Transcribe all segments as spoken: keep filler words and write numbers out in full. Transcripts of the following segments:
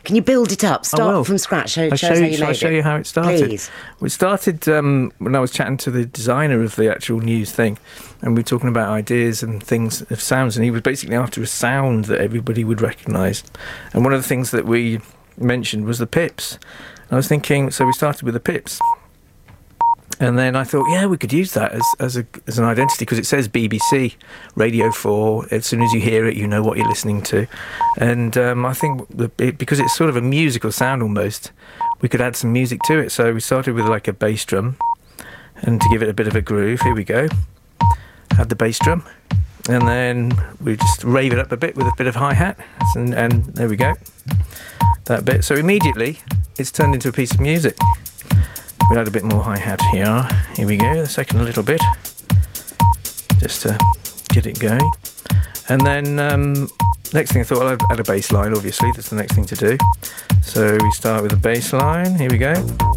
Can you build it up? Start will. from scratch. Show, I'll show show us how you, you shall I made show it. you how it started? Please. We started um, when I was chatting to the designer of the actual news thing, and we were talking about ideas and things of sounds, and he was basically after a sound that everybody would recognise. And one of the things that we mentioned was the pips. And I was thinking, so we started with the pips. And then I thought, yeah, we could use that as as, a, as an identity, because it says B B C Radio four. As soon as you hear it, you know what you're listening to. And um, I think the, it, because it's sort of a musical sound almost, we could add some music to it. So we started with like a bass drum, and to give it a bit of a groove, here we go. Add the bass drum, and then we just rave it up a bit with a bit of hi-hat, and, and there we go. That bit. So immediately, it's turned into a piece of music. We'll add a bit more hi-hat here. Here we go, the second little bit, just to get it going. And then, um, next thing I thought, well, I'd add a bass line, obviously, that's the next thing to do. So we start with a bass line, here we go.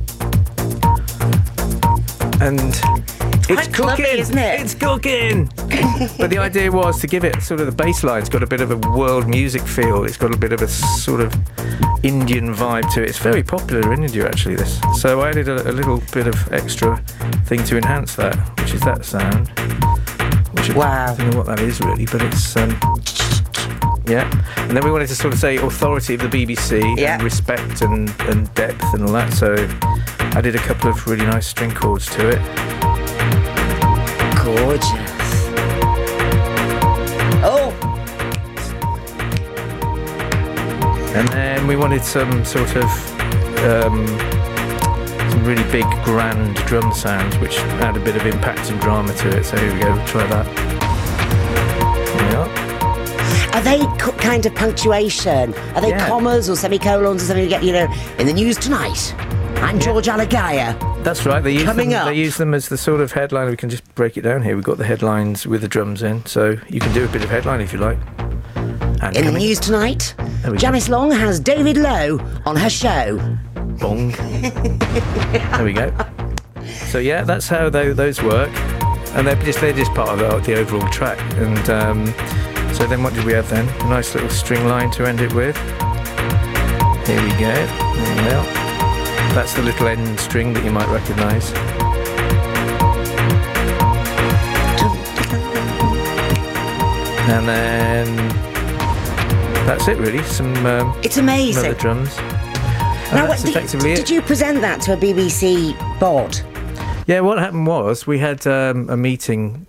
And it's Quite cooking, clubby, isn't it? It's cooking! But the idea was to give it sort of the bass line's got a bit of a world music feel. It's got a bit of a sort of Indian vibe to it. It's very popular in India, actually, this. So I added a, a little bit of extra thing to enhance that, which is that sound. Which Wow. I don't know what that is really, but it's um, yeah. And then we wanted to sort of say authority of the B B C Yeah. and respect and, and depth and all that. So I did a couple of really nice string chords to it. Gorgeous. Oh, And then we wanted some sort of um, some really big, grand drum sounds, which add a bit of impact and drama to it. So here we go, we'll try that. Here we are. are they co- kind of punctuation? Are they Yeah. commas or semicolons or something? You get, you know, in the news tonight. I'm George Alagaya. That's right. They use Coming them, up. They use them as the sort of headline. We can just break it down here. We've got the headlines with the drums in, so you can do a bit of headline if you like. And In the coming- news tonight, There we go. Janice Long has David Lowe on her show. Bong. There we go. So yeah, that's how they, those work, and they're just they're just part of the, the overall track. And um, so then, what did we have then? A nice little string line to end it with. Here we go. There we go. That's the little end string that you might recognise. And then that's it really. Some um, It's some amazing. other drums. And Now, that's what, did, effectively it. did you present that to a B B C board? Yeah, what happened was we had um, a meeting